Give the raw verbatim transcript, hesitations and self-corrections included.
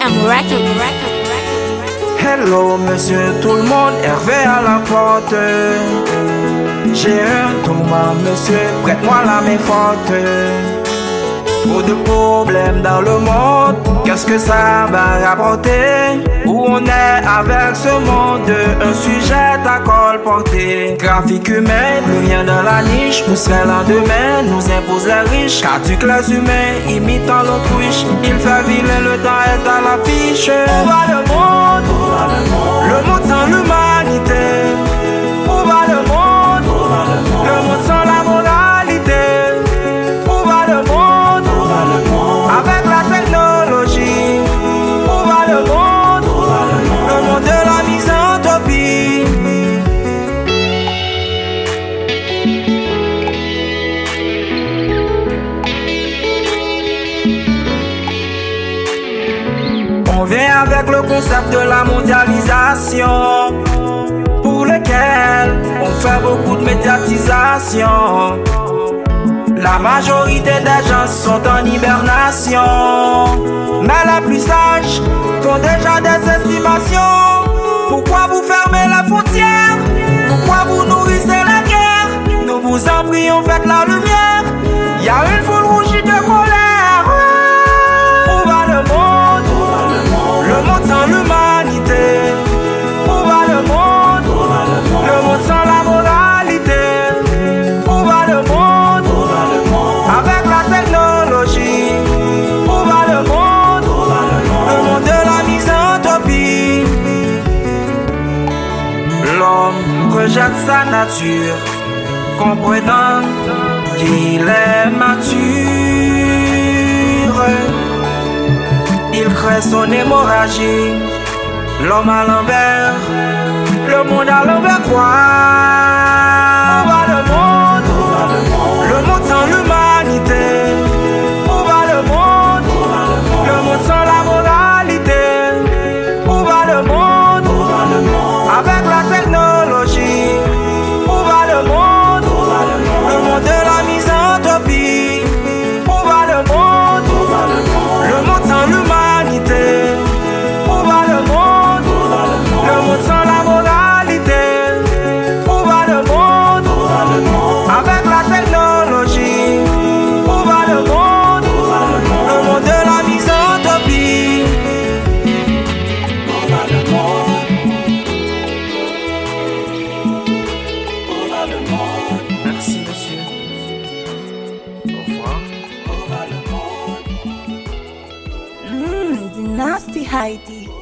Records. Hello monsieur tout le monde, Hervé à la porte. J'ai un tourment monsieur, prête-moi la main forte. Trop de problèmes dans le monde, qu'est-ce que ça va rapporter? Où on est avec ce monde, un sujet à colporter. Trafic humain, plus rien dans la niche, où serait lendemain, nous impose les riches. Qu'as-tu que les humains imitant l'autruche? Il fait vilain, le temps est à l'affiche. Où va le monde? Où va le monde? Le monde sans l'humanité. Où va le monde? Où va le monde? Le monde sans la moralité. Où va le monde? Où va le monde? Avec la technologie. Où va le monde? Où va le monde? Le monde de la misanthropie. On vient avec le concept de la mondialisation, pour lequel on fait beaucoup de médiatisation. La majorité des gens sont en hibernation, mais les plus sages font déjà des estimations. Pourquoi vous fermez les frontières? Pourquoi vous nourrissez la guerre? Nous vous en prions, faites la lumière. Y a une foule rougie de colère. Où va le monde? Le monde sans l'humanité. Où va le monde? Le monde sans la moralité. Où va le monde? Avec la technologie. Où va le monde? Le monde de la misanthropie. L'homme rejette sa nature, comprenant qu'il est mature. Il crée son hémorragie. L'homme à l'envers, le monde à l'envers quoi? Où va le monde? Le monde sans l'humanité. Où va le monde? Le monde sans la moralité. Où va le monde? Avec la technologie. Où va le monde? Le monde de la misanthropie. Où va le monde? Le monde sans l'humanité. Où va le monde? Le monde sans la moralité. Où va le monde? Avec la technologie. Où va le monde? Le monde de la misanthropie. Où va le monde? Où va le monde? Merci monsieur. Au revoir. Où va le monde? Mmm, the nasty Heidi.